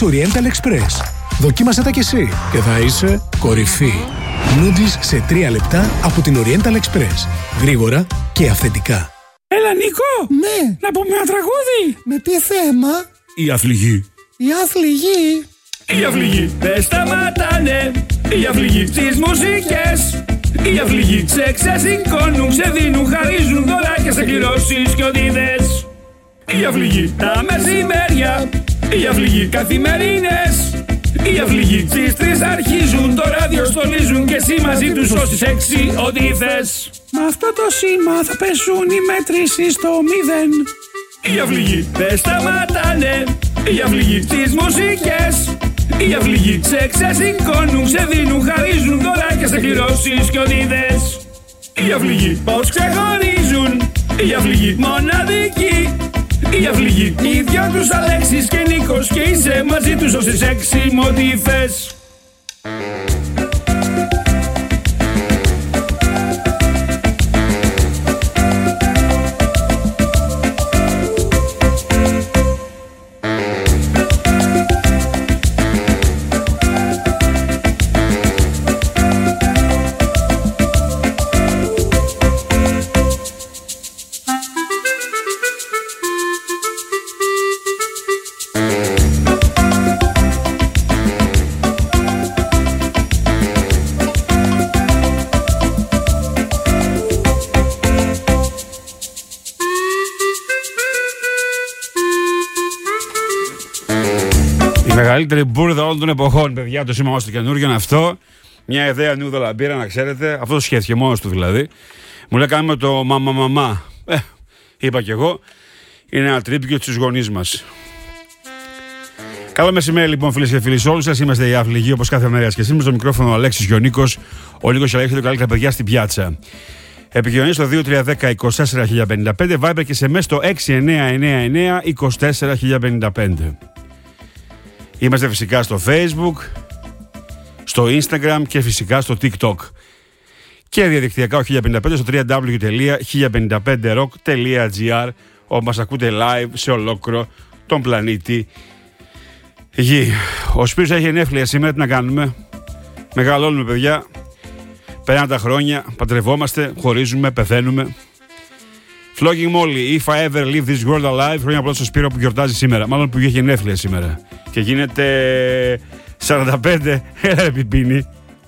noodles Oriental Express. Δοκίμασε τα κι εσύ και θα είσαι κορυφή. Noodles σε 3 λεπτά από την Oriental Express. Γρήγορα και αυθεντικά. Έλα Νίκο! Ναι! Να πούμε ένα τραγούδι! Με τι θέμα? Η αφληγή. Η αφληγή. Οι αφληγοί δεν σταματάνε. Οι αφληγοί στις μουσικές. Οι αφληγοί σε ξεσηκώνουν, σε δίνουν, χαρίζουν δώρα και σε κληρώσεις και οδίδες. Οι αφληγοί τα μεσημέρια. Οι αφληγοί καθημερινές. Οι αφληγοί στις 3 αρχίζουν, το ράδιο στολίζουν και εσύ μαζί τους ως τις 6 ό,τι θες. Με αυτό το σήμα θα πέσουν οι μετρήσεις στο 0. Οι αφληγοί δεν σταματάνε. Οι αφληγοί στις μουσικές. Οι αφληγοί σε ξεσηκώνουν, σε δίνουν, χαρίζουν δώρα και σε κληρώσεις και οδίδες. Οι αφληγοί πως ξεχωρίζουν. Οι αφληγοί μοναδικοί. Οι αφληγοί οι δυο τους Αλέξης και Νίκος και είσαι μαζί τους ως τις 6 μ' ό,τι θες. Μεγαλύτερη μπουρδα όλων των εποχών, παιδιά. Το σήμα μας το καινούργιο είναι αυτό. Μια ιδέα νιούδα λαμπύρα, να ξέρετε. Αυτό το σχέθηκε μόνος του δηλαδή. Μου λέει κάνουμε το μαμά. Είπα κι εγώ. Είναι ένα τρίπικιο στους γονείς μας. Καλό μεσημέρι λοιπόν, φίλες και φίλοι, σε όλους σας. Είμαστε οι Αφληγοί, όπως κάθε μέρα και σήμερα. Στο μικρόφωνο ο Αλέξης και ο Νίκος. Ο Νίκος Αλέξης, το καλύτερα παιδιά στην πιάτσα. Επικοινωνία στο 2310-24.055. Viber και SMS στο 6999-24.055. Είμαστε φυσικά στο Facebook, στο Instagram και φυσικά στο TikTok. Και διαδικτυακά ο 1055 στο www.1055rock.gr, όπου μας ακούτε live σε ολόκληρο τον πλανήτη Γη. Ο Σπύρος έχει γενέθλια σήμερα, τι να κάνουμε? Μεγαλώνουμε παιδιά, περνάνε τα χρόνια, παντρευόμαστε, χωρίζουμε, πεθαίνουμε. Flogging Molly, If I Ever Leave This World Alive. Χρόνια πολλά στο Σπύρο που γιορτάζει σήμερα. Μάλλον που είχε γενέθλια σήμερα. Και γίνεται 45. Έλα ρε πιπίνι.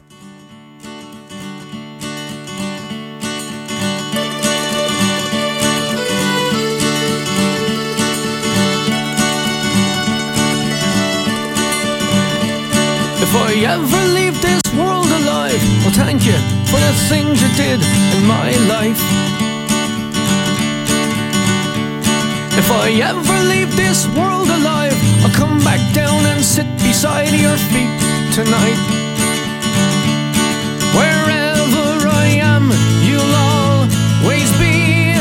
If I ever leave this world alive, well thank you for the things you did in my life. If I ever leave this world alive, I'll come back down and sit beside your feet tonight. Wherever I am, you'll always be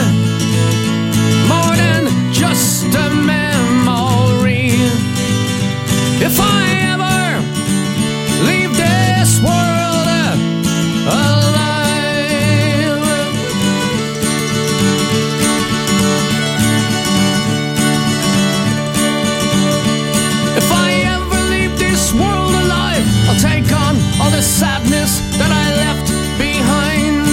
more than just a memory. If I ever leave this world alive, if I ever leave this world alive, I'll take on all the sadness that I left behind.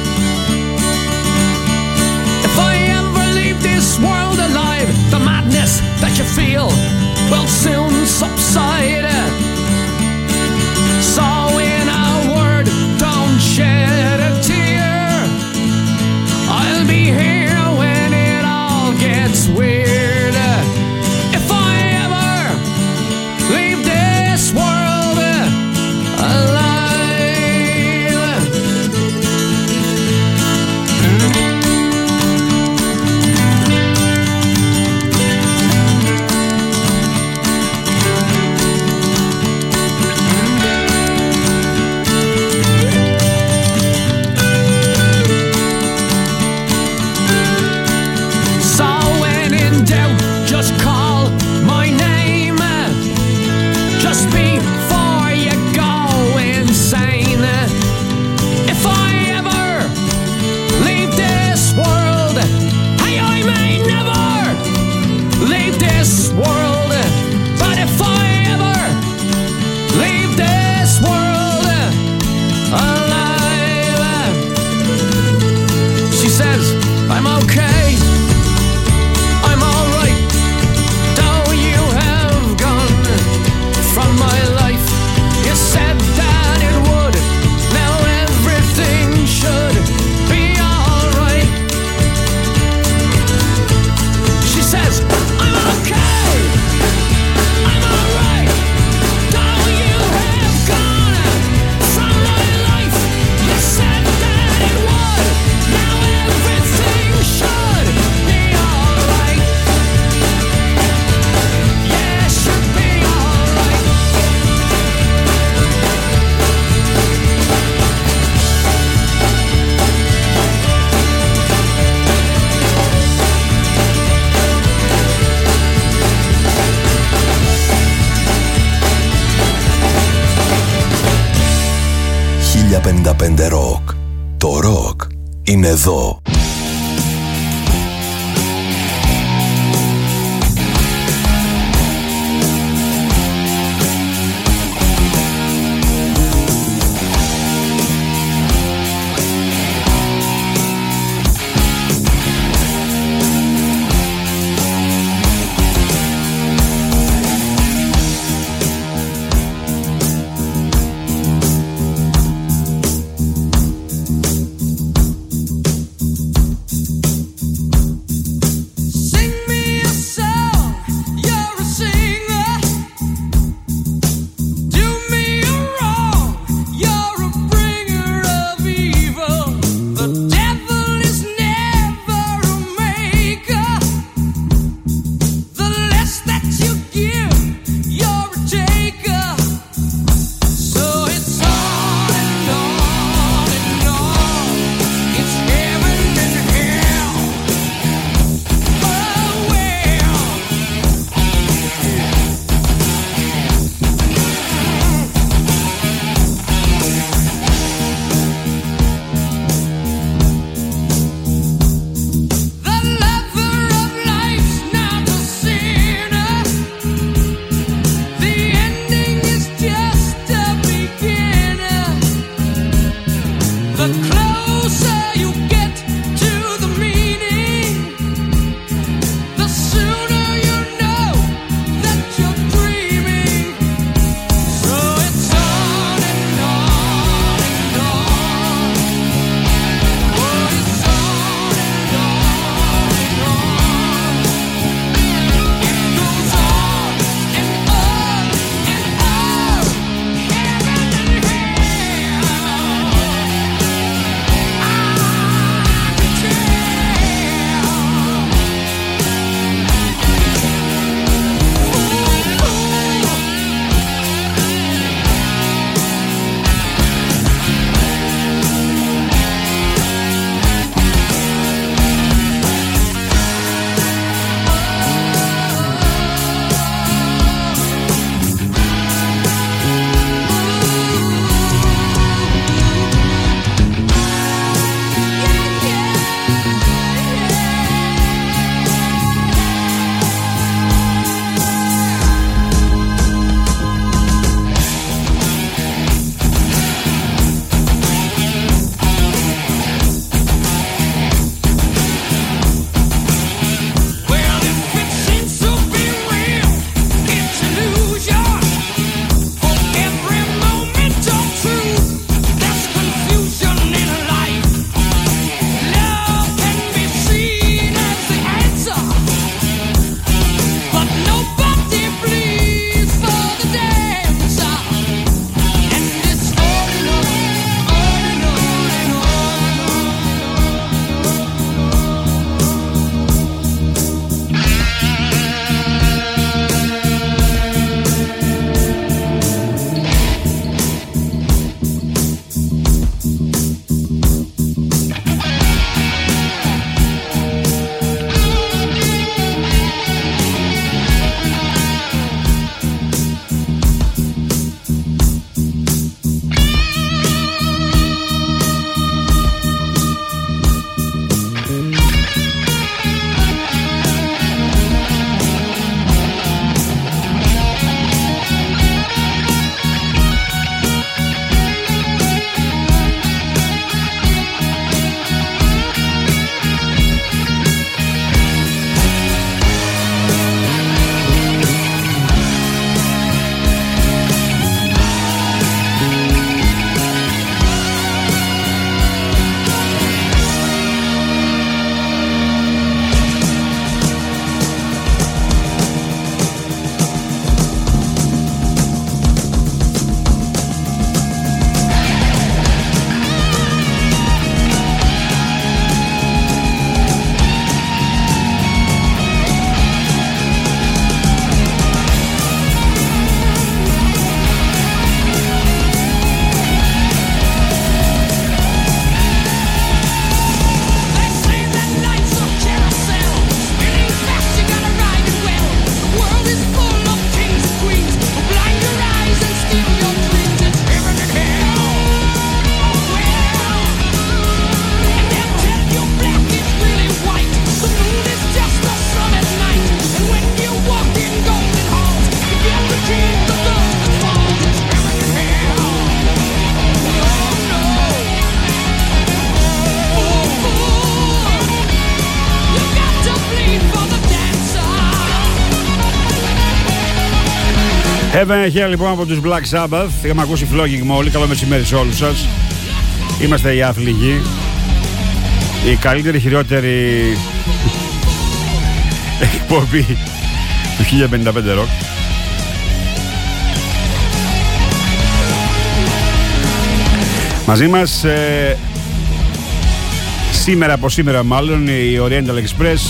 If I ever leave this world alive, the madness that you feel will soon subside. So in a word, don't shed a tear. I'll be here when it all gets weird. If I ever leave this world alive. So when in doubt, just call my name. Just before you go insane. If I ever leave this world, hey, I may never leave this world. But if I ever my life. You said that it would. Now everything should be alright. She says, I'm okay, I'm alright. Darling, you have gone from my life. You said that it would. Now everything should be alright. Yeah, should be alright. «1055 Rock». Το ροκ είναι εδώ. Heaven Hell λοιπόν από τους Black Sabbath. Είχαμε ακούσει Flogging Molly. Καλό μεσημέρι σε όλους σας. Είμαστε οι Άφλιγοι. Η καλύτερη, χειρότερη εκπομπή του 1055 Rock. Μαζί μας σήμερα, από σήμερα μάλλον, η Oriental Express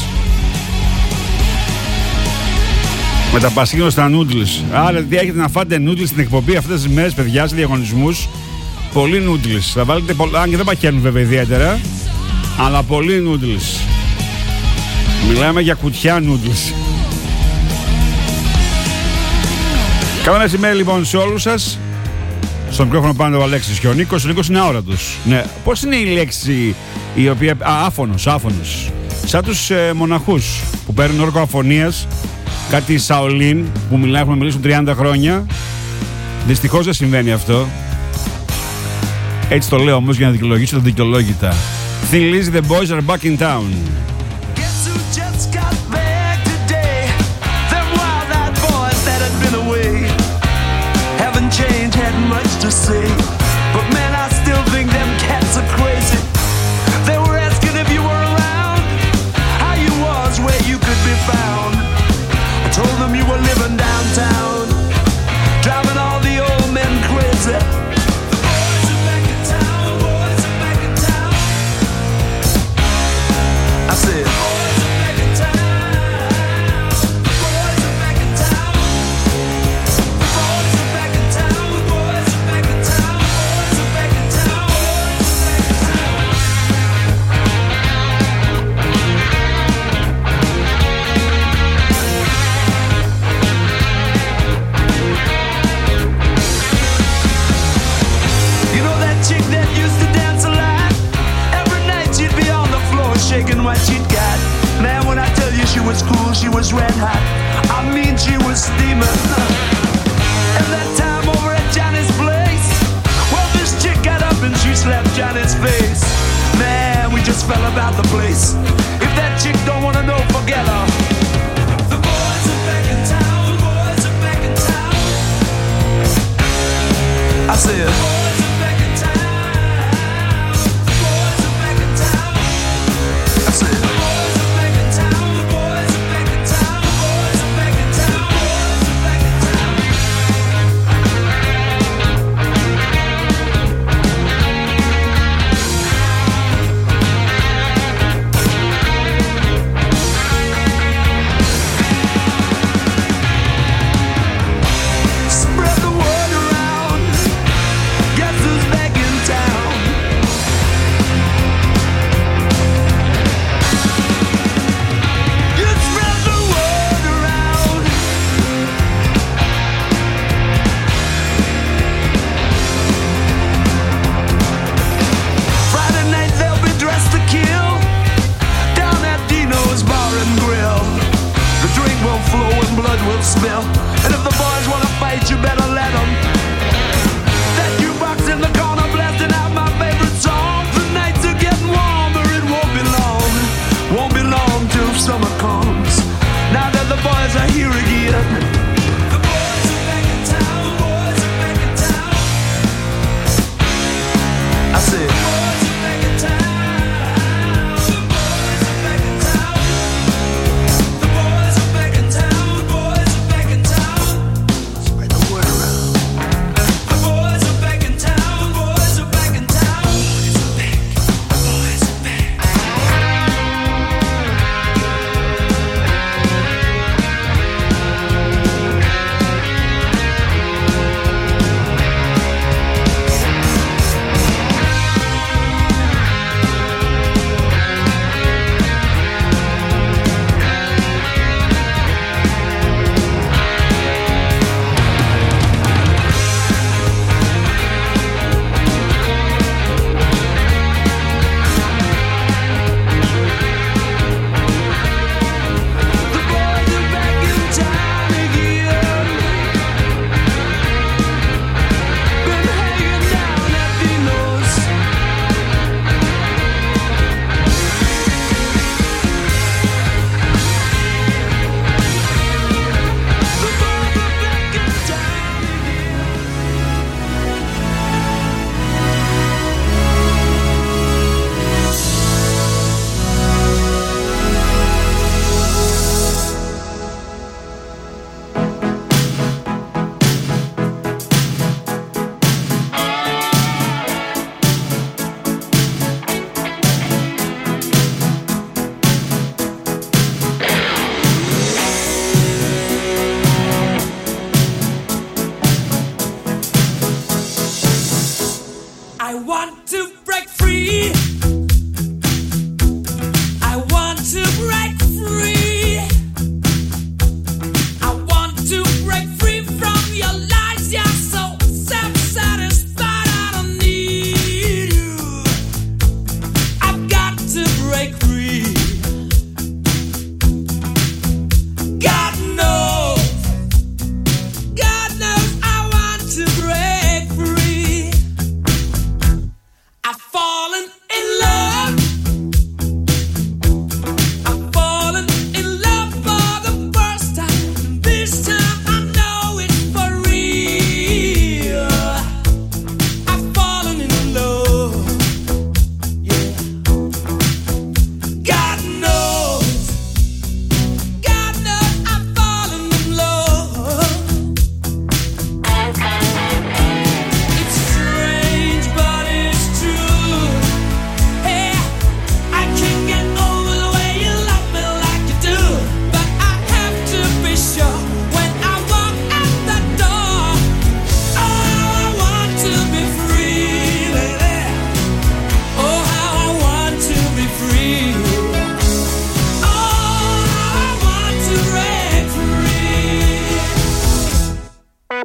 με τα πασχήνω στα noodles. Άρα τι έχετε να φάτε noodles στην εκπομπή αυτές τις μέρες, παιδιά, σε διαγωνισμούς. Πολύ noodles. Θα βάλετε πολλά, αν και δεν παχαίνουν βέβαια ιδιαίτερα, αλλά πολύ noodles. Μιλάμε για κουτιά noodles. Καλό μεσημέρι λοιπόν σε όλους σας. Στο μικρόφωνο πάνω ο Αλέξης και ο Νίκος. Ο Νίκος είναι αόρατος. Ναι. Πώς είναι η λέξη η οποία... άφωνος. Σαν τους μοναχούς που παίρνουν όρκο αφωνίας. Κάτι Σαολίν που έχουμε μιλήσει 30 χρόνια. Δυστυχώς δεν συμβαίνει αυτό. Έτσι το λέω όμως για να δικαιολογήσω τα δικαιολόγητα. Thin Lizzy, the boys are back in town. Change had much to say, but man, I still think them cats are crazy. They were asking if you were around, how you was, where you could be found. I told them you were living downtown, driving all the old men crazy. The boys are back in town, the boys are back in town. I said, boys are back in town, the boys are back in town. The boys are back in town, the boys are back in town, boys are back in town, boys are back in town. You know that chick that used to dance a lot? Every night she'd be on the floor shaking what she'd got. Man, when I tell you she was cool, she was red hot. I mean, she was steaming. And that time over at Johnny's place, well, this chick got up and she slapped Johnny's face. Man, we just fell about the place. If that chick don't wanna know, forget her. The boys are back in town, the boys are back in town. I said, the boys are back in town, the boys are back in town. I said, the boys are back in town, the boys are back in town, the boys are back in town, boys are back in town. Spread the word around.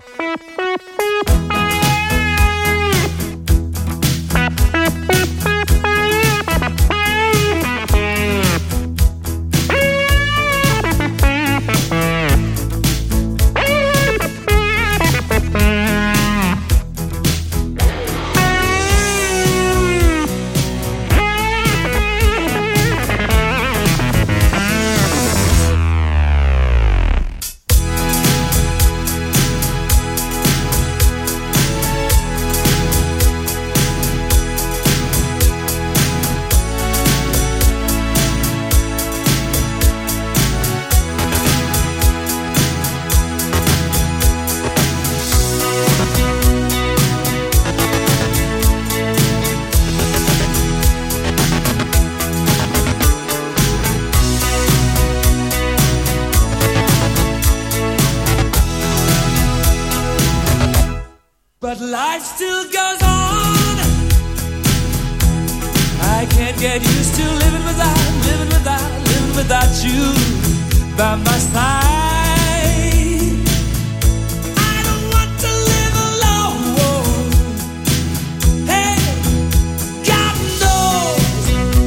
But life still goes on. I can't get used to living without you by my side. I don't want to live alone. Hey, God knows,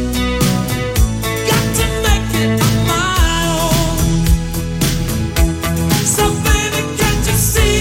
got to make it on my own. So baby, can't you see?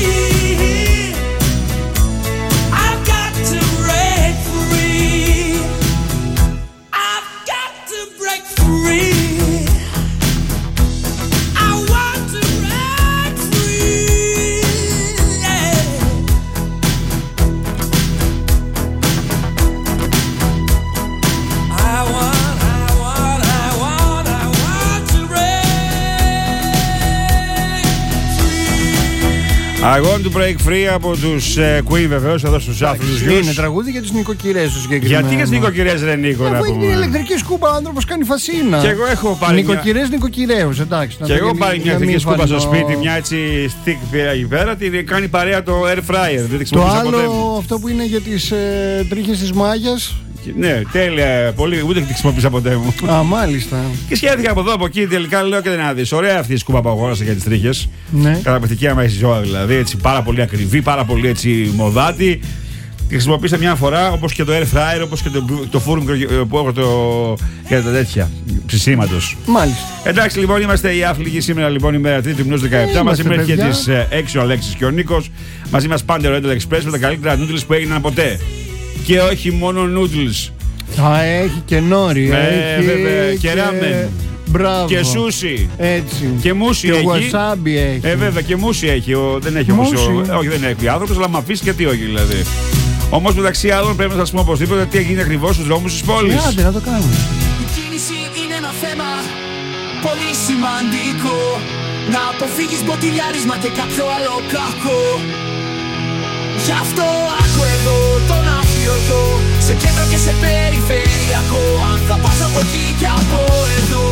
I want to break free από τους Queen, βεβαίως, εδώ στους άφρους γιους. Είναι τραγούδι για τις νοικοκυρές τους συγκεκριμένα. Γιατί για τις νοικοκυρές, ρε Νίκο, να πούμε? Είναι ηλεκτρική σκούπα, ο άνθρωπος κάνει φασίνα. Και εγώ έχω πάρει. Νοικοκυρές, νοικοκυρέους, εντάξει. Και εγώ πάρει μια ηλεκτρική σκούπα στο σπίτι, μια έτσι stick εκεί πέρα, την κάνει παρέα το air fryer. Δεν το άλλο, αυτό που είναι για τις τρίχες της μάγιας. Ναι, τέλεια. Πολύ, ούτε την χρησιμοποίησα ποτέ μου. Α, μάλιστα. Και σχέδια από εδώ από εκεί. Τελικά λέω και δεν να δεις. Ωραία αυτή η σκούπα που αγόρασα για τις τρίχες. Ναι. Καταπληκτική άμα έχει ζώα δηλαδή. Έτσι, πάρα πολύ ακριβή, πάρα πολύ έτσι μοδάτη. Τη χρησιμοποίησα μια φορά, όπως και το air fryer, όπως και το φούρνο που έχω για τα τέτοια ψησίματος. Μάλιστα. Εντάξει, λοιπόν, είμαστε οι άφληγοι σήμερα, λοιπόν, ημέρα 3η μηνός 17. Μαζί με και τις 6 ο Αλέξης και ο Νίκος. Μαζί μας πάντα ο Rental Express με τα καλύτερα noodles που έγιναν ποτέ. Και όχι μόνο noodles. Α, έχει και νόρι. Έχει βέβαια. Και ράμεν. Μπράβο. Και σούσι. Έτσι. Και μούσι και έχει. Και wasabi έχει. Βέβαια, και μούσι έχει. Δεν έχει όμως. Όχι, δεν έχει άνθρωπος, αλλά μ' αφήσει και τι όχι δηλαδή. Όμως μεταξύ άλλων πρέπει να σας πω οπωσδήποτε τι έγινε ακριβώς στους δρόμους της πόλης. Άντε να το κάνουμε. Η κίνηση είναι ένα θέμα πολύ σημαντικό. Να αποφύγεις μποτιλιάρισμα και κάποιο άλλο κακό. Γι' αυτό άκου εδώ τον αφιωτό. Σε κέντρο και σε περιφερειακό. Αν θα πας από εκεί και από εδώ.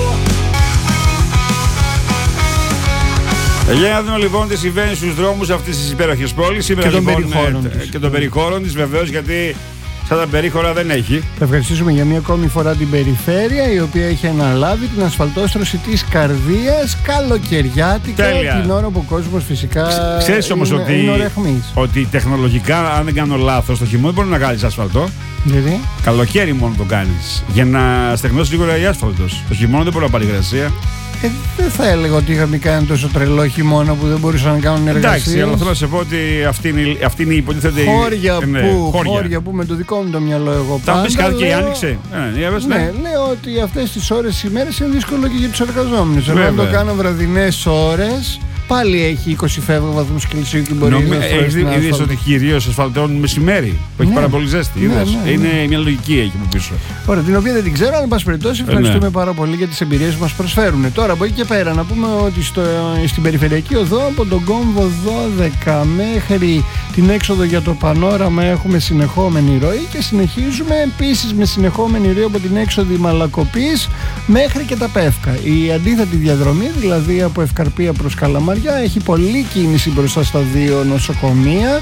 Για να δούμε λοιπόν τι συμβαίνει στους δρόμους αυτής της υπέροχης πόλης. Και των περιχώρων της. Και των περιχώρων της βεβαίως, γιατί σαν τα περίχωρα δεν έχει. Θα ευχαριστήσουμε για μια ακόμη φορά την περιφέρεια, η οποία έχει αναλάβει την ασφαλτόστρωση της καρδίας καλοκαιριάτικα. Τέλεια. Την ώρα που ο κόσμος φυσικά ξέρεις όμως ότι τεχνολογικά, αν δεν κάνω λάθος, το χειμώνα μπορεί να κάνεις ασφαλτό. Γιατί? Καλοκαίρι μόνο το κάνεις. Για να στεγνώσει λίγο η άσφαλτος. Το χειμώνα δεν μπορεί να πάρει υγρασία. Δεν θα έλεγα ότι είχαμε κάνει τόσο τρελό χειμώνα που δεν μπορούσαν να κάνουν εργασίες. Εντάξει, αλλά θέλω να σε πω ότι αυτή είναι η υποτίθεται. Χώρια που με το δικό μου το μυαλό εγώ πάντα. Θα πεις κάτι και η λέω... άνοιξε. Ναι, λέω ότι αυτές τις ώρες τις ημέρες είναι δύσκολο και για τους εργαζόμενους. Εγώ αν το κάνω βραδινές ώρες, πάλι έχει 20 βαθμούς Κελσίου και μπορεί να είδες ότι κυρίως ασφαλτώνουν μεσημέρι που έχει πάρα πολύ ζέστη. Ναι. Είναι μια λογική έχει από πίσω. Ωραία, την οποία δεν την ξέρω, αλλά εν πάση περιπτώσει ευχαριστούμε πάρα πολύ για τις εμπειρίες που μας προσφέρουν. Τώρα από εκεί και πέρα να πούμε ότι στην περιφερειακή οδό από τον κόμβο 12 μέχρι την έξοδο για το Πανόραμα έχουμε συνεχόμενη ροή και συνεχίζουμε επίσης με συνεχόμενη ροή από την έξοδο Μαλακοπής μέχρι και τα Πεύκα. Η αντίθετη διαδρομή, δηλαδή από Ευκαρπία προς Καλαμαριά, έχει πολλή κίνηση μπροστά στα δύο νοσοκομεία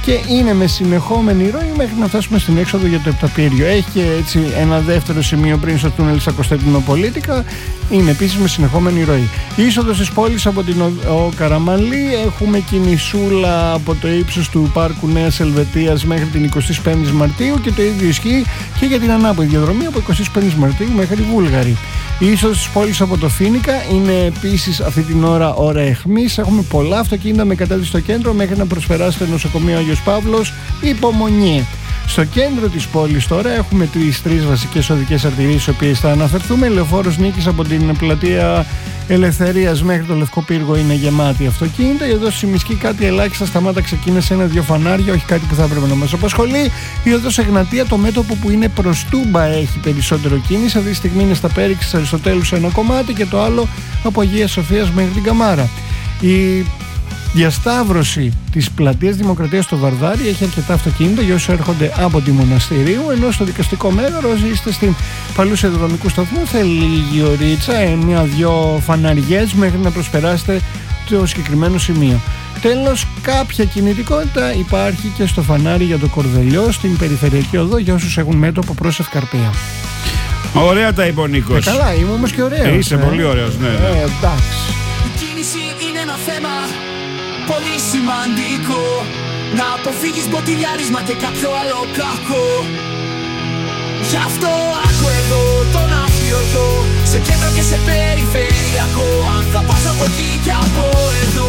και είναι με συνεχόμενη ροή μέχρι να φτάσουμε στην έξοδο για το Επταπύριο. Έχει και έτσι ένα δεύτερο σημείο πριν στο τούνελ στα Κωνσταντινοπολίτικα, είναι επίσης με συνεχόμενη ροή. Είσοδος της πόλης από την Καραμαλή, έχουμε κινησούλα από το ύψος του Πάρκου Νέας Ελβετίας μέχρι την 25η Μαρτίου και το ίδιο ισχύει και για την ανάποδη διαδρομή από 25η Μαρτίου μέχρι Βούλγαρη. Η είσοδος της πόλης από το Φοίνικα είναι επίσης αυτή την ώρα αιχμής. Έχουμε πολλά αυτοκίνητα με κατάδυση στο κέντρο μέχρι να προσπεράσει το νοσοκομείο Άγιος Παύλος. Υπομονή. Στο κέντρο της πόλης τώρα έχουμε τρεις βασικές οδικές αρτηρίες στις οποίες θα αναφερθούμε. Λεωφόρος Νίκης από την πλατεία Ελευθερίας μέχρι το Λευκό Πύργο είναι γεμάτη αυτοκίνητα. Εδώ στη Μισκή κάτι ελάχιστα σταμάτα, ξεκίνησε 1-2 φανάρια, όχι κάτι που θα έπρεπε να μας απασχολεί. Η οδός Εγνατία, το μέτωπο που είναι προς Τούμπα, έχει περισσότερο κίνηση. Αυτή τη στιγμή είναι στα Πέριξης Αριστοτέλου σε ένα κομμάτι και το άλλο από Αγίας Σοφίας μέχρι την Καμάρα. Η διασταύρωση της πλατείας Δημοκρατίας στο Βαρδάρι έχει αρκετά αυτοκίνητα για όσους έρχονται από τη Μοναστηρίου, ενώ στο δικαστικό μέγαρο όσοι είστε στην παλού σιδηροδρομικού σταθμού θέλει λίγη ωρίτσα, 1-2 φαναριές μέχρι να προσπεράσετε το συγκεκριμένο σημείο. Τέλος, κάποια κινητικότητα υπάρχει και στο φανάρι για το Κορδελιό στην περιφερειακή οδό για όσους έχουν μέτωπο προς Ευκαρπία. Ωραία τα είπε ο Νίκος. Καλά, είμαι όμως και ωραίος. Είσαι πολύ ωραίος, ναι. Εντάξει. Η κίνηση είναι ένα θέμα πολύ σημαντικό. Να αποφύγεις μποτιλιάρισμα και κάποιο άλλο κακό. Γι' αυτό άκου εδώ τον αφιωτό, σε κέντρο και σε περιφερειακό. Αν θα πας από εκεί και από εδώ.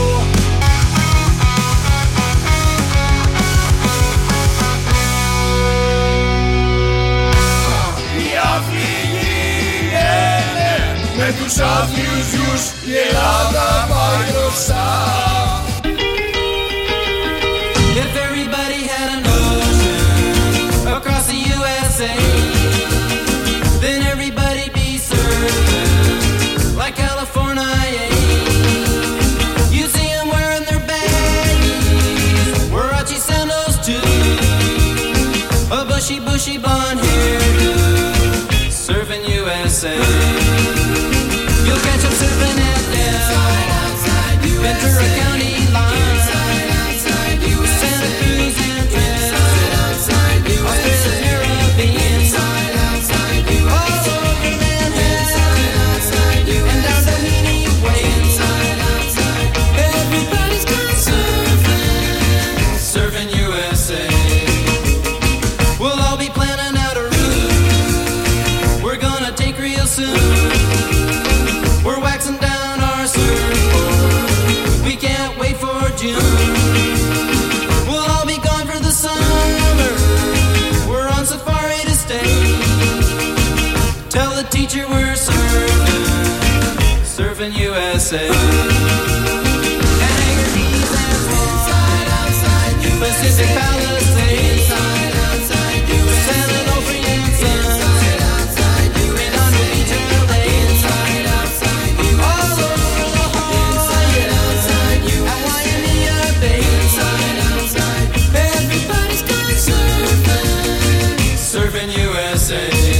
Η αυλή είναι με τους άθλιους γιους, η Ελλάδα πάει μπροστά. If everybody had an ocean across the USA, then everybody'd be surfing like California. You see them wearing their baggies, Warachi sandals too, a bushy blonde hairdo, surfing USA. You'll catch them surfing at Del Ventura County line. Teacher, we're surfing USA. And Anchor Keys and Inside, outside, Pacific Palisades. Inside, outside, San Onofre and Sunset. Outside, Redondo Beach, LA. Inside, outside, all over La Jolla. Inside, at Waimea Bay. Inside, outside, everybody's gone surfing USA.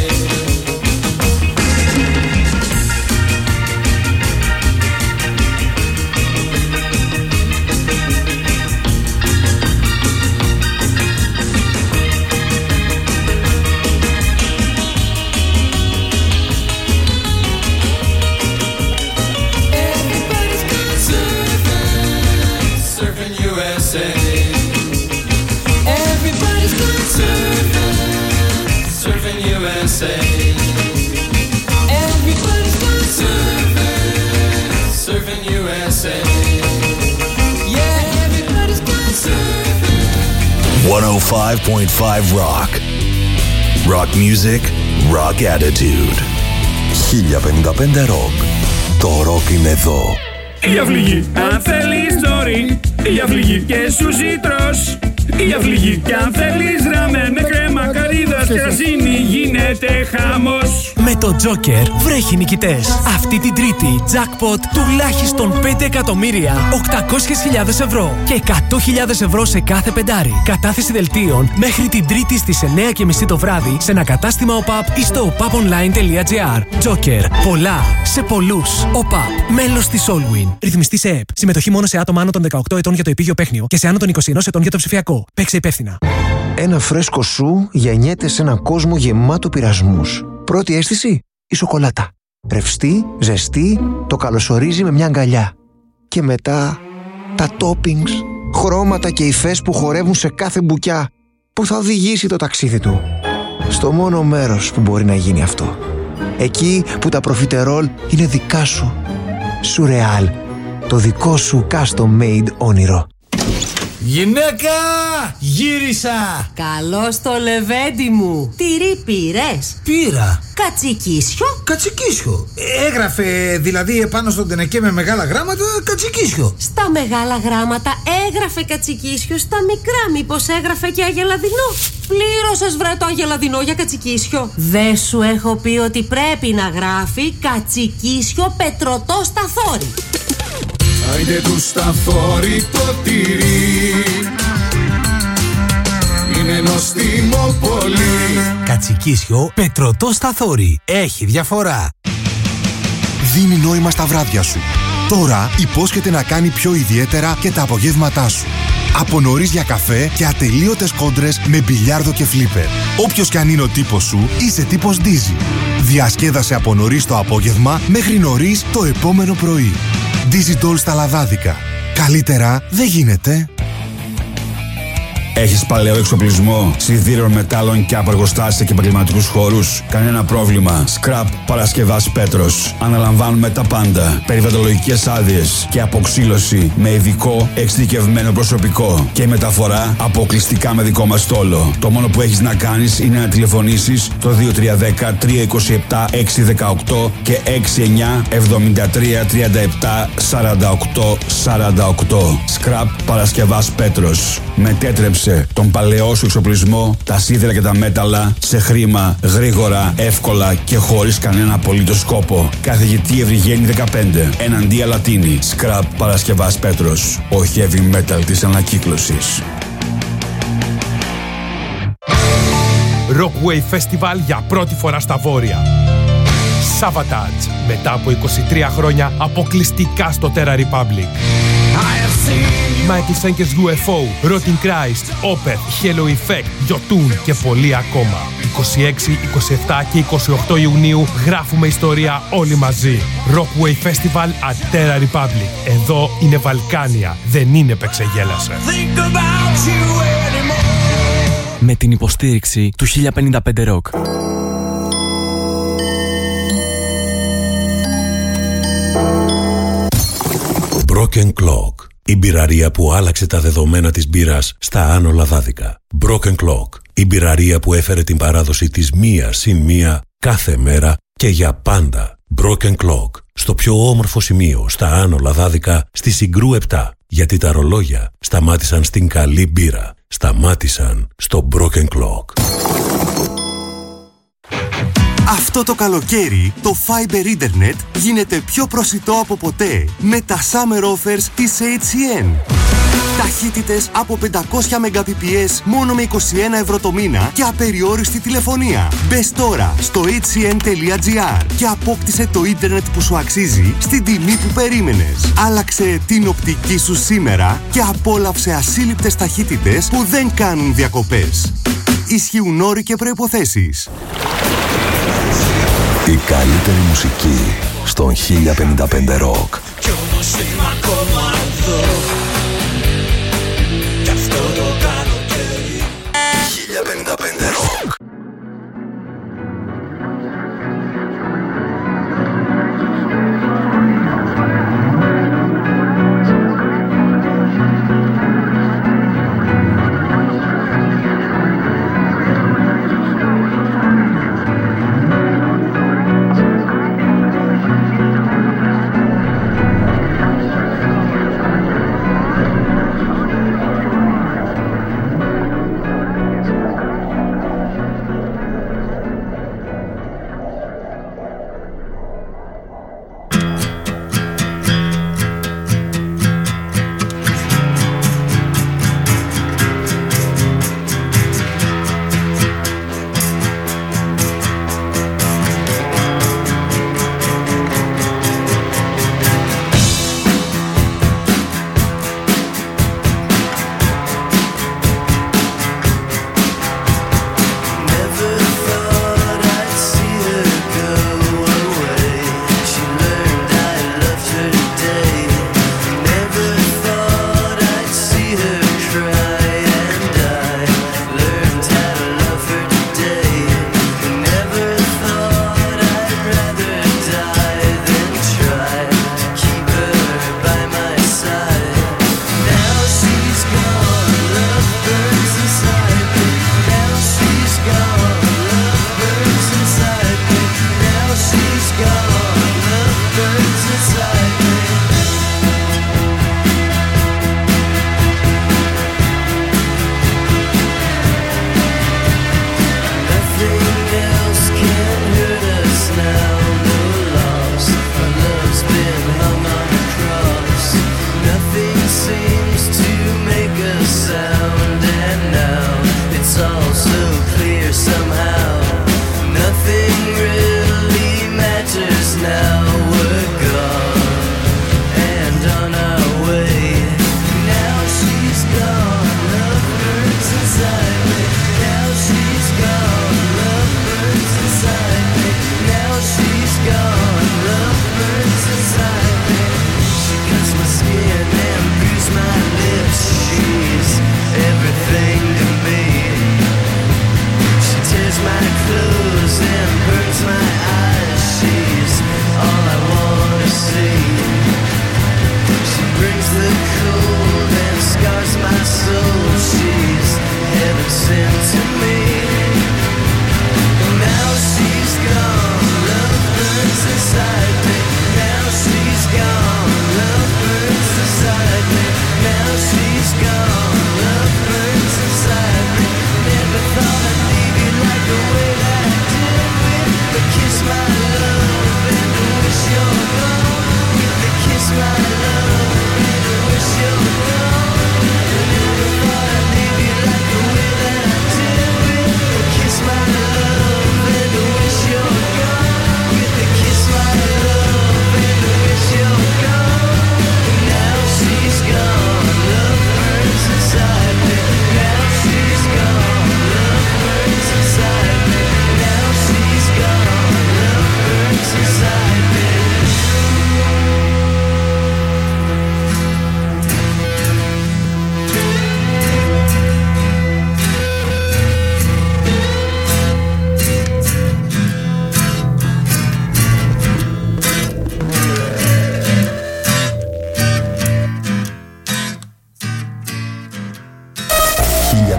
Everybody's gone surfing USA. Yeah, everybody's gone surfing. 105.5 Rock. Rock music, rock attitude. 1055 Rock. Το rock είναι εδώ. Η αυληγή, αν θέλεις νωρί, η αυληγή και σουζί τρως. Η αυληγή, και αν θέλεις ραμέν με κρέμα καρύδας κερασίνη γίνεται χαμός. Με το Joker βρέχει νικητές. Αυτή την Τρίτη, jackpot τουλάχιστον 5 εκατομμύρια, 800.000 ευρώ και 100.000 ευρώ σε κάθε πεντάρι. Κατάθεση δελτίων μέχρι την Τρίτη στις 9:30 το βράδυ σε ένα κατάστημα ΟΠΑΠ ή στο opaponline.gr. Joker. Πολλά σε πολλούς. ΟΠΑΠ. Μέλος της Allwin. Ρυθμιστή σε ΕΠ. Συμμετοχή μόνο σε άτομα άνω των 18 ετών για το επίγειο παίχνιο και σε άνω των 21 ετών για το ψηφιακό. Παίξε υπεύθυνα. Ένα φρέσκο σου γεννιέται σε έναν κόσμο γεμάτο πειρασμούς. Πρώτη αίσθηση, η σοκολάτα. Ρευστή, ζεστή, το καλωσορίζει με μια αγκαλιά. Και μετά, τα toppings, χρώματα και υφές που χορεύουν σε κάθε μπουκιά, που θα οδηγήσει το ταξίδι του στο μόνο μέρος που μπορεί να γίνει αυτό. Εκεί που τα προφιτερόλ είναι δικά σου. Σουρεάλ, το δικό σου custom made όνειρο. Γυναίκα! Γύρισα! Καλώς το λεβέντι μου. Τυρί πήρες? Πήρα. Κατσικίσιο? Κατσικίσιο. Έγραφε δηλαδή επάνω στον τενεκέ με μεγάλα γράμματα κατσικίσιο. Στα μεγάλα γράμματα έγραφε κατσικίσιο, στα μικρά μήπως έγραφε και αγελαδινό? Πλήρωσες βρε το αγελαδινό για κατσικίσιο? Δεν σου έχω πει ότι πρέπει να γράφει κατσικίσιο πετρωτό σταθόρι? Άιντε του σταθόρι το τυρί, είναι νοστίμο πολύ. Κατσικίσιο πετρωτό σταθόρι. Έχει διαφορά. Δίνει νόημα στα βράδια σου. Τώρα υπόσχεται να κάνει πιο ιδιαίτερα και τα απογεύματά σου. Από νωρίς για καφέ και ατελείωτες κόντρες με μπιλιάρδο και φλίπερ. Όποιος κι αν είναι ο τύπος σου, είσαι τύπος Dizzy. Διασκέδασε από νωρίς το απόγευμα μέχρι νωρίς το επόμενο πρωί. Dizzy Doll στα λαδάδικα. Καλύτερα δεν γίνεται. Έχεις παλαιό εξοπλισμό σιδήρων, μετάλλων και απεργοστάσια και επαγγελματικούς χώρους? Κανένα πρόβλημα. Scrap Παρασκευάς Πέτρος. Αναλαμβάνουμε τα πάντα. Περιβαλλοντολογικές άδειες και αποξύλωση με ειδικό εξειδικευμένο προσωπικό. Και μεταφορά αποκλειστικά με δικό μας στόλο. Το μόνο που έχεις να κάνεις είναι να τηλεφωνήσεις το 2310 327 618 και 69 73 37 48 48. Scrap Παρασκευάς Πέτρος. Μετέτρεψε τον παλαιό σου εξοπλισμό, τα σίδερα και τα μέταλλα σε χρήμα, γρήγορα, εύκολα και χωρίς κανένα απολύτως σκόπο. Καθηγητή Ευρυγένη 15, εναντία Λατίνη. Scrap Παρασκευάς Πέτρος. Ο heavy metal της ανακύκλωσης. Rockwave Festival για πρώτη φορά στα Βόρεια. Savatage, μετά από 23 χρόνια αποκλειστικά στο Terra Republic. Michael Schenker's UFO, Rotting Christ, Opeth, Halo Effect, Jotun και πολλοί ακόμα. 26, 27 και 28 Ιουνίου γράφουμε ιστορία όλοι μαζί. Rockwave Festival at Terra Republic. Εδώ είναι Βαλκάνια, δεν είναι Πεξεγέλασε. Με την υποστήριξη του 1055 Rock. Broken Clock. Η μπειραρία που άλλαξε τα δεδομένα της μπύρας στα Άνω Λαδάδικα. Broken Clock. Η μπειραρία που έφερε την παράδοση της μία συν μία κάθε μέρα και για πάντα. Broken Clock. Στο πιο όμορφο σημείο στα Άνω Λαδάδικα στη Συγκρού 7. Γιατί τα ρολόγια σταμάτησαν στην καλή μπύρα. Σταμάτησαν στο Broken Clock. Αυτό το καλοκαίρι το Fiber Internet γίνεται πιο προσιτό από ποτέ με τα Summer Offers της HCN. Ταχύτητες από 500 Mbps μόνο με 21 ευρώ το μήνα και απεριόριστη τηλεφωνία. Μπες τώρα στο hcn.gr και απόκτησε το ίντερνετ που σου αξίζει στην τιμή που περίμενες. Άλλαξε την οπτική σου σήμερα και απόλαυσε ασύλληπτες ταχύτητες που δεν κάνουν διακοπές. Ισχύουν όροι και προϋποθέσεις. Η καλύτερη μουσική στον 1055 Rock. Κι όμως είμαι ακόμα εδώ. Κι αυτό το καλοκαίρι 1055 Rock.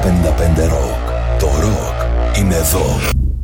Rock. Το rock είναι εδώ.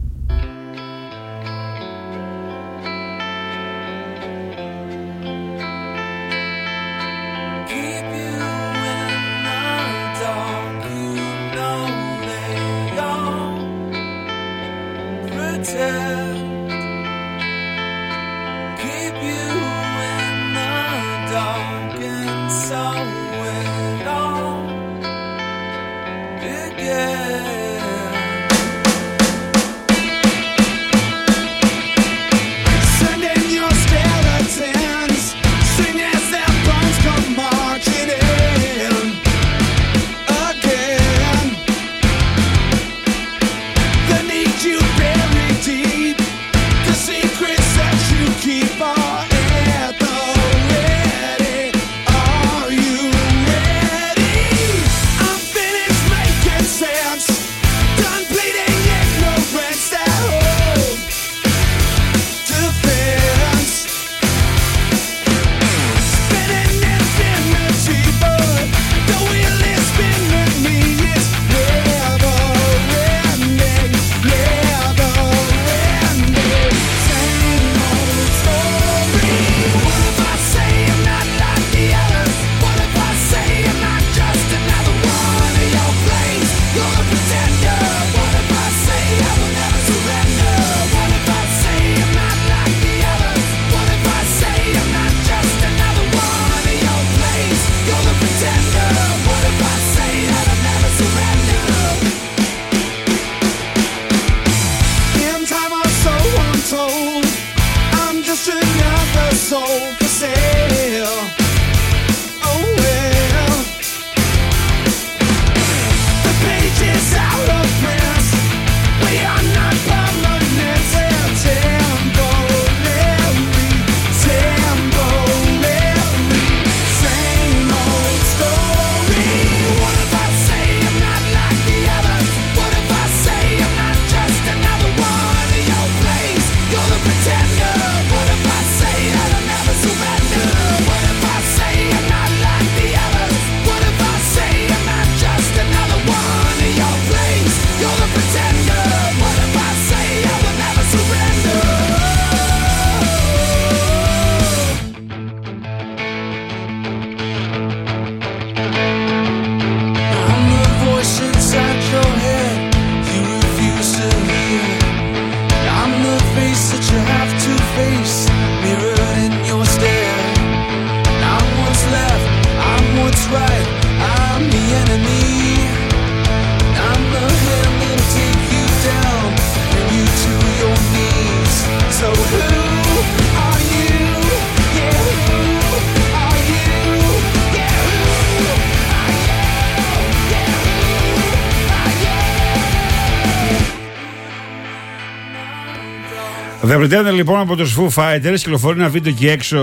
The Pretender λοιπόν από τους Foo Fighters κυκλοφορεί ένα βίντεο εκεί έξω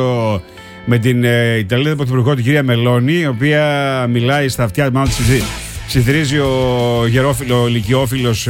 με την Ιταλίδα πρωθυπουργό την κυρία Μελώνη, η οποία μιλάει στα αυτιά, μάλλον ψιθυρίζει ο ηλικιόφιλος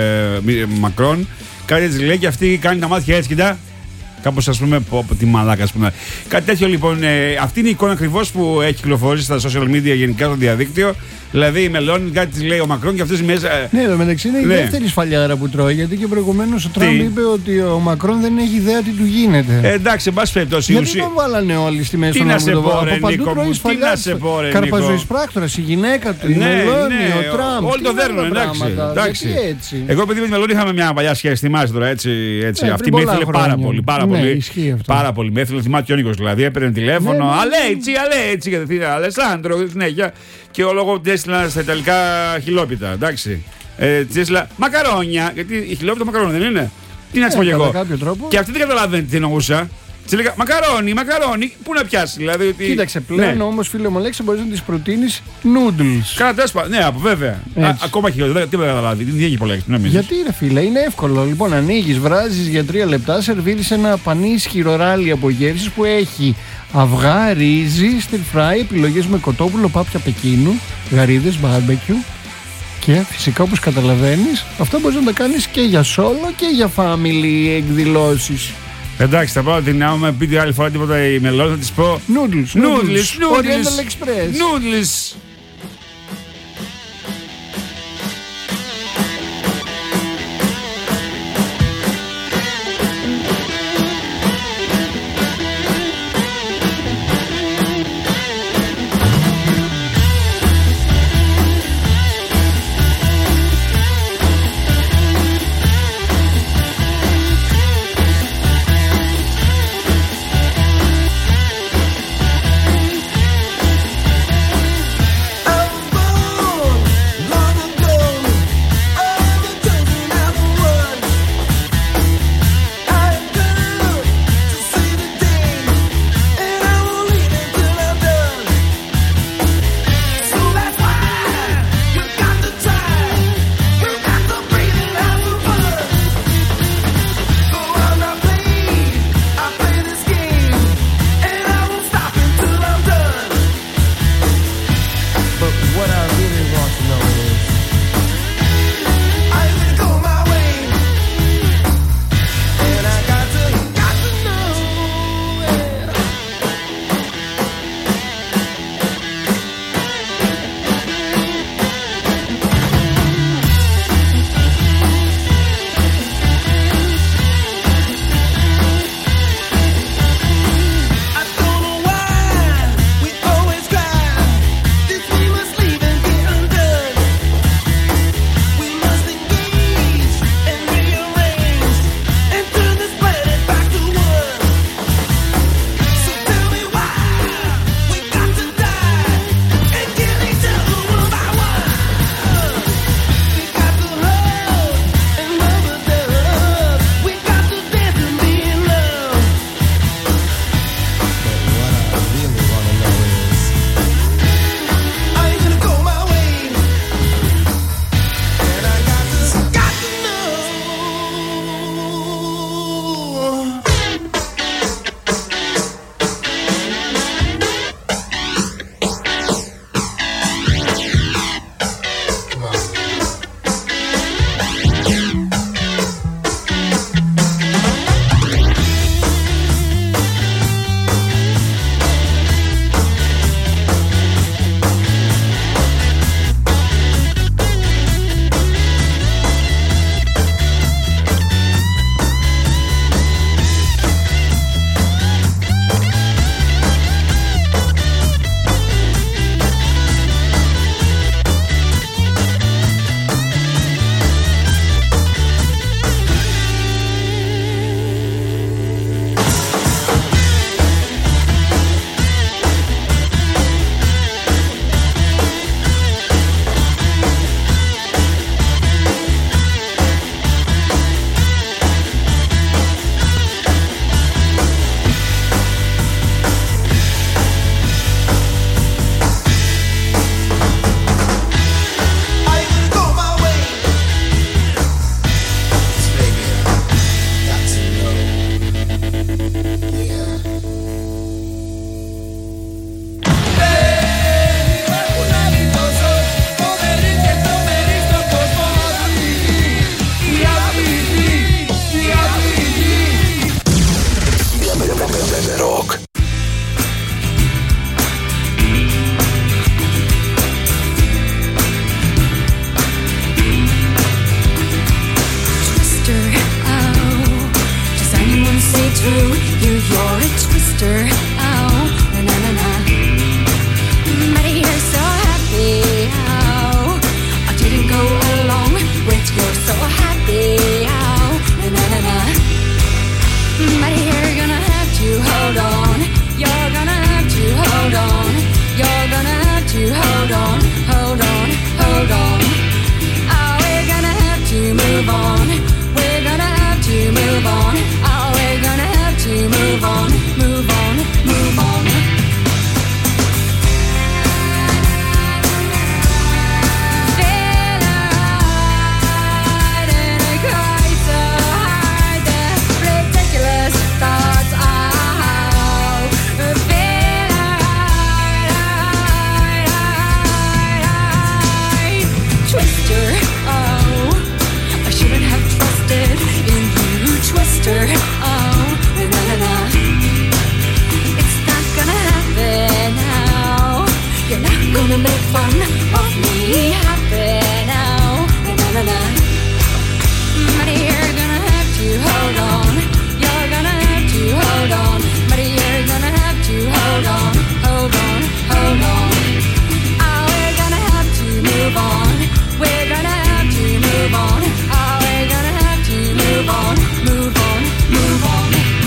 Μακρόν. Κάτι έτσι λέει και αυτή κάνει τα μάτια έτσι, κοιτά. Κάπως ας πούμε, τι μαλάκα ας πούμε. Κάτι τέτοιο λοιπόν, αυτή είναι η εικόνα ακριβώς που έχει κυκλοφορήσει στα social media, γενικά στο διαδίκτυο. Δηλαδή η Μελώνη κάτι της λέει ο Μακρόν και αυτές μέσα. Ναι, εδώ μεταξύ είναι η δεύτερη σφαλιάρα που τρώει, γιατί και προηγουμένως ο Τραμπ είπε ότι ο Μακρόν δεν έχει ιδέα τι του γίνεται. Εντάξει, εν πάση περιπτώσει. Γιατί τον βάλανε όλοι στη μέση του Νίκο. Από παντού τρώει σφαλιάρες. Καρπαζοής πράκτορας, η γυναίκα του, η Μελώνη, ο Τραμπ. Όλοι το δέρνουν, εντάξει. Εγώ επειδή με τη Μελώνη είχαμε μια παλιά σχέση, θυμάσαι τώρα έτσι. Αυτή με ήθελε πάρα πολύ. Με έθελε, θυμάται και ο Νίκος δηλαδή. Έπαιρνε τηλέφωνο. Αλέτσι, κατευθείαν Αλεσάνδρο, συνέχεια. Και ο λόγο ότι έστειλα στα ιταλικά χιλόπιτα. Εντάξει. Τη έστειλα μακαρόνια. Γιατί η χιλόπιτα μακαρόνια δεν είναι. Τι να τη πω κι εγώ. Και αυτή δεν καταλαβαίνει τι εννοούσα. Τη έλεγα μακαρόνι, πού να πιάσει. Δηλαδή, ότι... Κοίταξε, πλέον όμως φίλε μου Αλέξη, μπορείς να τη προτείνει noodles. Κατά ναι, βέβαια. Ακόμα χειρότερα, τι δεν καταλάβει. Δεν έχει πολλά. Γιατί ρε φίλε, είναι εύκολο. Λοιπόν, ανοίγεις, βράζεις για 3 λεπτά, σερβίρεις ένα πανίσχυρο ράλι από γεύσεις που έχει αυγά, ρύζι, stir fry, επιλογές με κοτόπουλο, πάπια Πεκίνου, γαρίδες, barbecue. Και φυσικά όπως καταλαβαίνεις, αυτό μπορείς να τα κάνεις και για solo και για family εκδηλώσεις. Εντάξει, θα πάω την άμα με πει άλλη φορά τίποτα η Μελώνη, θα της πω Noodles Oriental Express. Noodles. true, you're a twister. Oh, na na na na. But you're so happy. Oh, I didn't go along with you're so happy. Oh, na na na na. But you're gonna have to hold on. You're gonna have to hold on. You're gonna have to hold on, hold on, hold on. Oh, we're gonna have to move on. We're gonna have to move on. Oh, we're gonna have to move on, move on, move on. Oh, na na na. It's not gonna happen now. You're not gonna make fun of me happy now. Na na na. But you're gonna have to hold on. You're gonna have to hold on. But you're gonna have to hold on, hold on, hold on. Oh, we're gonna have to move on. We're gonna have to move on. Oh, we're gonna have to move on, move on. Move on.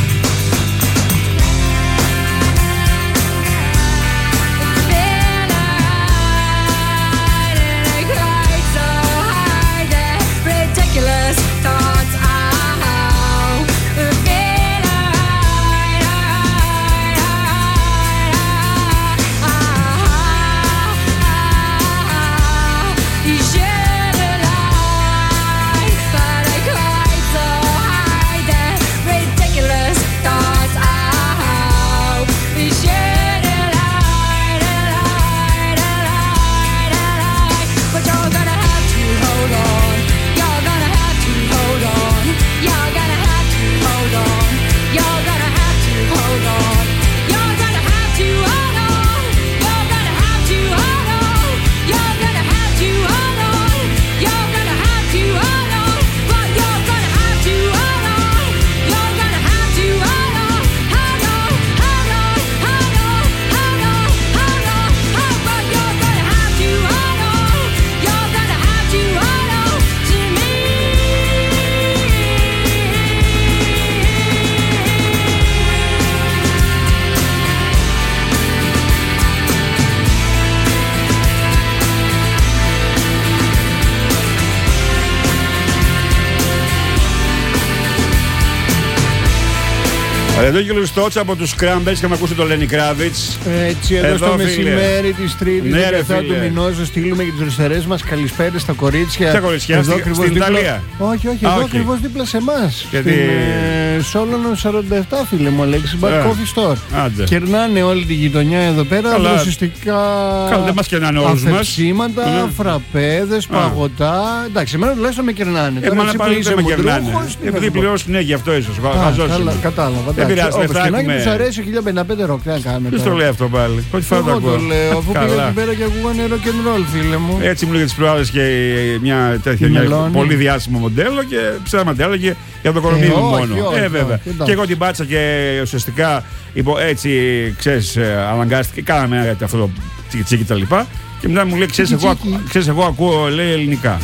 Ridiculous thoughts. You should have lied, but I cried so hard that ridiculous thoughts. You should have lied, but you're gonna have to hold on. You're gonna have to hold on. You're gonna have to hold on. You're gonna have to hold on. You're gonna have to hold on. You're gonna have to hold on. You're gonna have to hold on. You're gonna have to hold on. But you're gonna have to hold on. You're gonna have to hold on. Hold on, hold on, hold on, hold on, hold on. But you're gonna have to hold on. You're gonna have to hold on to me. Εδώ και ο Στότσα από τους Κράμπερς και με ακούσει τον Lenny Kravitz. Έτσι, εδώ στο μεσημέρι της Τρίτης, Ναι, 17 του μηνός, να στείλουμε και τις δροσερές μας καλησπέρες στα κορίτσια. Ποια κορίτσια, στην Ιταλία? Όχι, εδώ ακριβώς δίπλα σε εμάς. Γιατί... Στην Σόλωνον 47, φίλε μου, Αλέξη, Bar Coffee Store. Κερνάνε όλη τη γειτονιά εδώ πέρα, ουσιαστικά. Καλά, δεν μας κερνάνε όλους μας. Αφεψίματα, φραπέδες, παγωτά. Εντάξει, εμένα τουλάχιστον με κερνάνε. Εμένα πάλι δεν με κερνάνε. Επειδή πληρώσουν, ναι, γι' αυτό ίσως. Κατάλαβα. Δεν πειράζει, όπως και να έχει, τους αρέσει 1055 ροκ. Τι να κάνουμε. Ποιος το λέει αυτό πάλι? Πρώτη φορά το ακούω. Εγώ το λέω, αφού πήγα εκεί πέρα και ακούγανε rock and roll, φίλε μου. Έτσι μου λέγε τις προάλλες και μια τέτοια πολύ διάσημο μοντέλο και ψάμα μοντέλο και για το κορμί μου μόνο. Βέβαια. Και εγώ την πάτησα και ουσιαστικά έτσι, ξέρεις, αναγκάστηκε, κάναμε αυτό το τσίκι τα λοιπά. Και μετά μου λέει, ξέρεις, εγώ ακούω, λέει, ελληνικά.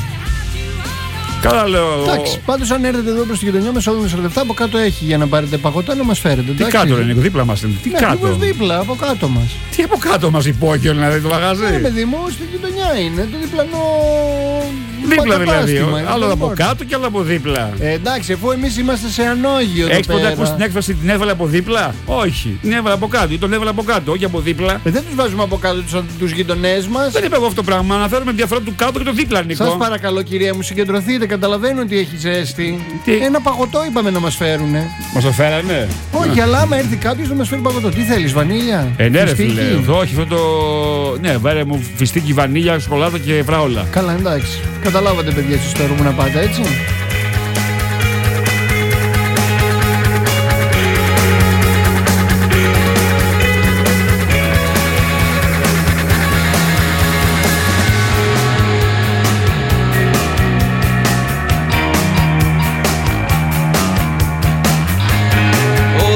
Καλά λέω. Εντάξει, πάντως αν έρθετε εδώ προς τη γειτονιά μας, όλων 47 από κάτω έχει για να πάρετε παγωτά να μας φέρετε. Τι κάτω είναι, δίπλα μας είναι. Τι κάτω? Δίπλα, από κάτω μας. Τι από κάτω μας υπόκειο να δει το μαγαζί? Ναι, παιδί μου, στη γειτονιά είναι, το διπλανό. Δίπλα δηλαδή. Άλλο από κάτω και άλλο από δίπλα. Εντάξει, αφού εμείς είμαστε σε ανώγιο. Έχεις ποτέ ακούσει την έκφραση την έβαλε από δίπλα? Όχι. Την έβαλε από κάτω ή τον έβαλε από κάτω, όχι από δίπλα. Δεν τους βάζουμε από κάτω τους γειτονές μας. Δεν είπα εγώ αυτό το πράγμα. Αναφέρομαι διαφορά του κάτω και το δίπλα, Νίκο. Σας παρακαλώ, κυρία μου, συγκεντρωθείτε. Καταλαβαίνω ότι έχει ζέστη. Ένα παγωτό είπαμε να μας φέρουνε. Μας το φέρανε? Όχι, αλλά άμα έρθει κάποιος να μας φέρει παγωτό. Τι θέλεις, βανίλια? Ναι, ρε φίλε. Όχι, αυτό το. Ναι, βάρε μου φιστίκι, βανίλια, σοκολάτα και φράουλα. Καλά, εντάξει. Καταλάβατε, παιδιά, στο στόρο μου να πάτε, έτσι. Oh,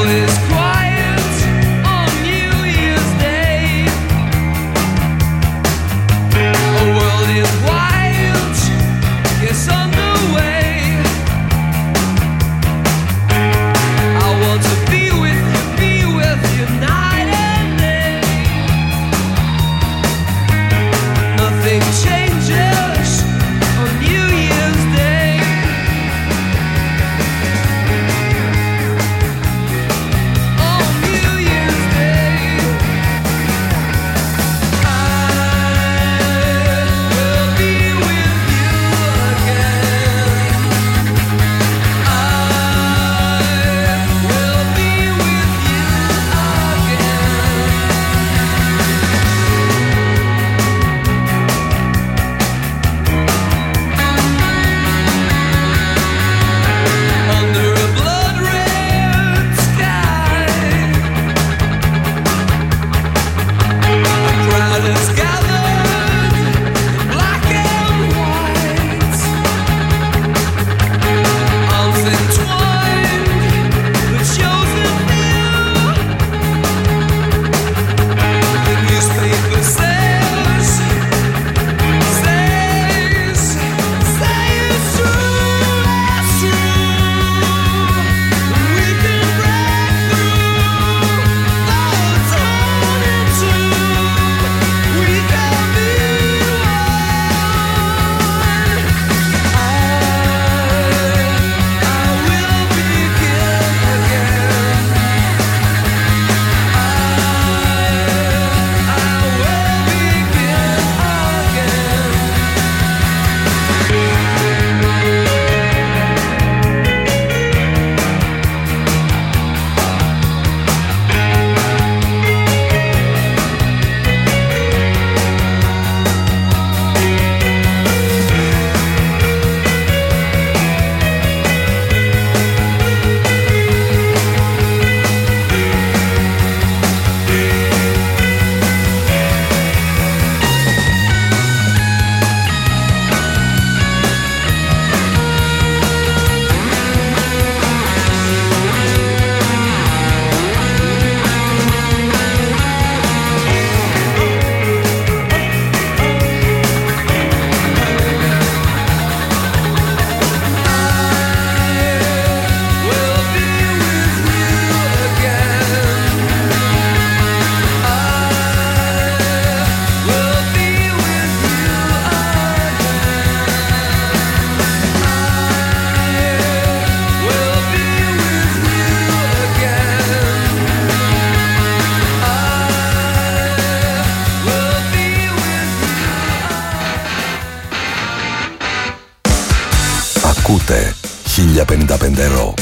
Ακούτε 1055 Rock.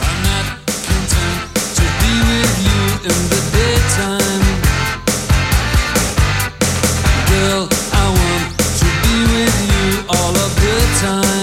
In the daytime, girl, I want to be with you all of the time.